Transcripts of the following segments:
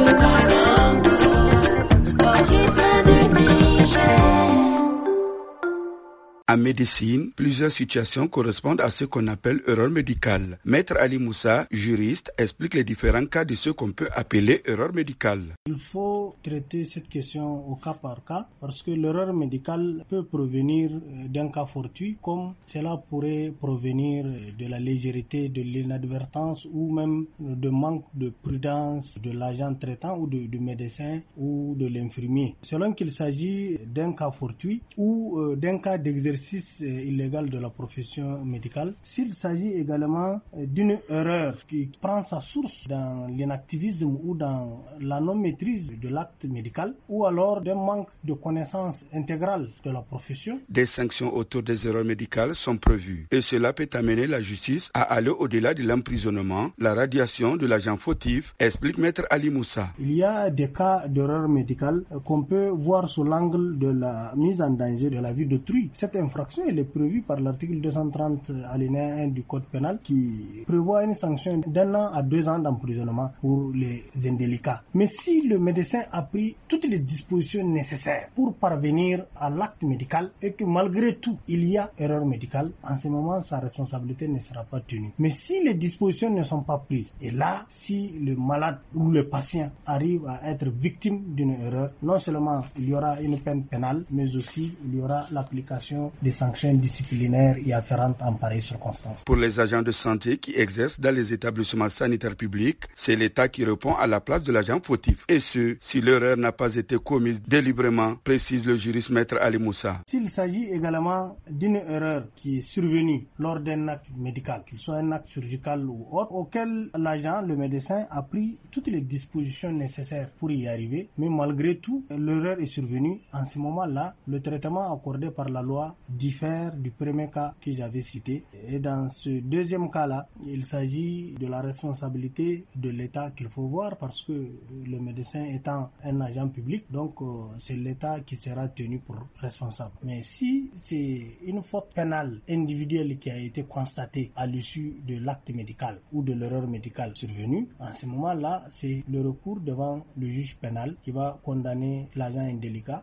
En médecine, plusieurs situations correspondent à ce qu'on appelle erreur médicale. Maître Ali Moussa, juriste, explique les différents cas de ce qu'on peut appeler erreur médicale. Il faut traiter cette question au cas par cas parce que l'erreur médicale peut provenir d'un cas fortuit comme cela pourrait provenir de la légèreté, de l'inadvertance ou même de manque de prudence de l'agent traitant ou du médecin ou de l'infirmier. Selon qu'il s'agit d'un cas fortuit ou d'un cas d'exercice illégal de la profession médicale, s'il s'agit également d'une erreur qui prend sa source dans l'inactivisme ou dans la non-maîtrise de l'acte médical ou alors d'un manque de connaissance intégrale de la profession. Des sanctions autour des erreurs médicales sont prévues et cela peut amener la justice à aller au-delà de l'emprisonnement, la radiation de l'agent fautif, explique Maître Ali Moussa. Il y a des cas d'erreur médicale qu'on peut voir sous l'angle de la mise en danger de la vie d'autrui. Cette infraction elle est prévue par l'article 230 alinéa 1 du Code pénal qui prévoit une sanction d'1 an à 2 ans d'emprisonnement pour les indélicats. Mais si le médecin a pris toutes les dispositions nécessaires pour parvenir à l'acte médical et que malgré tout il y a erreur médicale, en ce moment sa responsabilité ne sera pas tenue. Mais si les dispositions ne sont pas prises, et là si le malade ou le patient arrive à être victime d'une erreur, non seulement il y aura une peine pénale, mais aussi il y aura l'application des sanctions disciplinaires y afférentes en pareille circonstance. Pour les agents de santé qui exercent dans les établissements sanitaires publics, c'est l'État qui répond à la place de l'agent fautif. Et ce, si l'erreur n'a pas été commise délibérément, précise le juriste Maître Ali Moussa. S'il s'agit également d'une erreur qui est survenue lors d'un acte médical, qu'il soit un acte chirurgical ou autre, auquel l'agent, le médecin, a pris toutes les dispositions nécessaires pour y arriver, mais malgré tout, l'erreur est survenue. En ce moment-là, le traitement accordé par la loi diffère du premier cas que j'avais cité. Et dans ce deuxième cas-là, il s'agit de la responsabilité de l'État qu'il faut voir parce que le médecin étant un agent public, donc c'est l'État qui sera tenu pour responsable. Mais si c'est une faute pénale individuelle qui a été constatée à l'issue de l'acte médical ou de l'erreur médicale survenue, en ce moment-là, c'est le recours devant le juge pénal qui va condamner l'agent indélicat.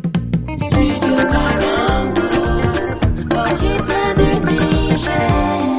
Studio Kalangu, Kids Niger.